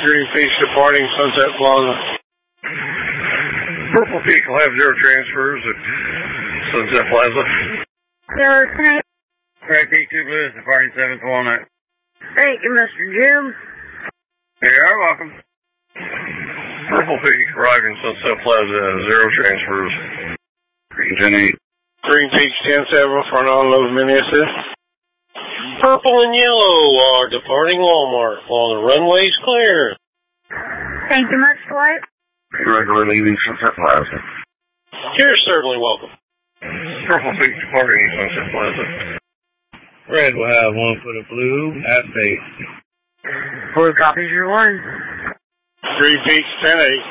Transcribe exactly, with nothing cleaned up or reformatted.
Green Peaks departing Sunset Plaza. Purple Peak will have zero transfers at Sunset Plaza. Zero tonight. Red Peak two Blues departing seventh Walnut. Thank you, Mister Jim. You are welcome. Purple Peak arriving Sunset Plaza, zero transfers. Green ten eight. Green Peaks ten seven for non-load mini assist. Purple and yellow are departing Walmart while the runway's clear. Thank you much, Dwight. Regular leaving Sunset Plaza. You're certainly welcome. Purple Peak departing Sunset Plaza. Red will have one foot of blue at base. Blue copies your one. Green Peaks ten eight.